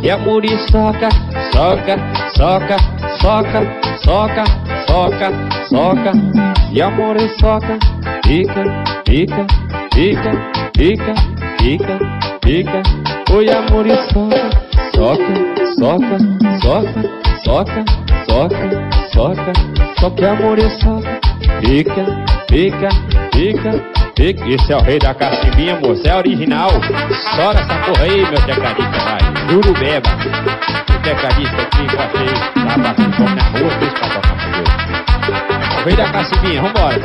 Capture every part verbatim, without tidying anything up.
E a muriçoca, soca, soca, soca, soca, soca, soca. E a muriçoca, fica, fica, fica, fica, fica, fica. Oi, a muriçoca, soca, soca, soca, soca, soca, soca. Só que a muriçoca, fica, fica, fica, fica. Esse é o rei da cachimbinha, moça, é original. Sora essa porra aí, meu tecladista, vai. Jurubeba. O tecladista aqui, botei, tá batendo fome na rua, fez pra tocar pro Deus. O rei da cachimbinha, vambora.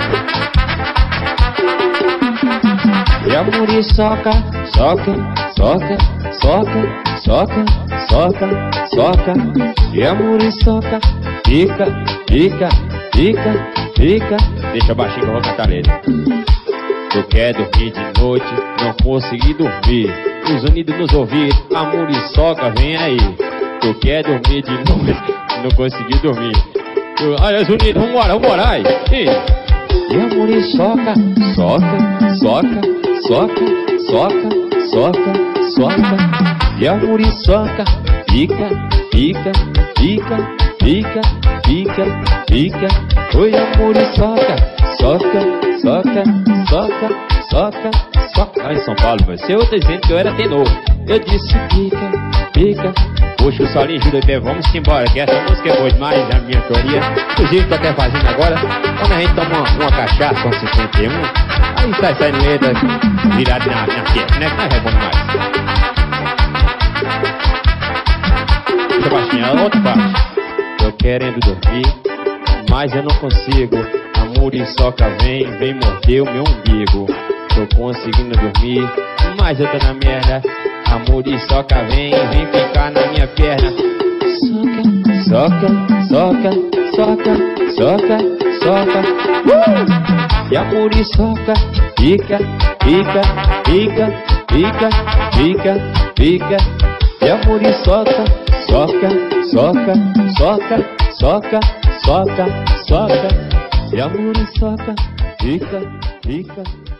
E a muriçoca, soca, soca, soca, soca, soca, soca. E a muriçoca, fica, fica, fica, fica. Deixa baixinho que eu vou cantar ele. Tu quer dormir de noite, não consegui dormir. Os unidos nos ouvir, a muriçoca vem aí. Tu quer dormir de noite, não consegui dormir. Tu... Ai, os unidos, vambora, vambora, ai. E, e a muriçoca, soca, soca, soca, soca, soca, soca. E a muriçoca, fica, fica, fica, fica, fica, fica. Oi, a muriçoca, soca, soca, soca, soca, soca. Ai, São Paulo, você outra dizendo que eu era tenor. Eu disse fica, fica. Puxa o solinho, Jurubeba, vamos embora, que essa música é boa demais, a minha autoria. Inclusive, tô até fazendo agora. Quando a gente toma uma, uma cachaça com cinquenta e um, aí sai saindo letra virado na, na fiesta, né? Mas é bom demais. Deixa baixinho, a outra parte. Tô querendo dormir, mas eu não consigo. A muriçoca vem, vem morder o meu umbigo. Tô conseguindo dormir, mas eu tô na merda. A muriçoca vem, vem ficar na minha perna. Soca, soca, soca, soca, soca, soca. Uh! E a muriçoca fica, fica, fica, fica, fica, fica. E a muriçoca soca, soca, soca, soca, soca, soca. E a muriçoca fica, fica.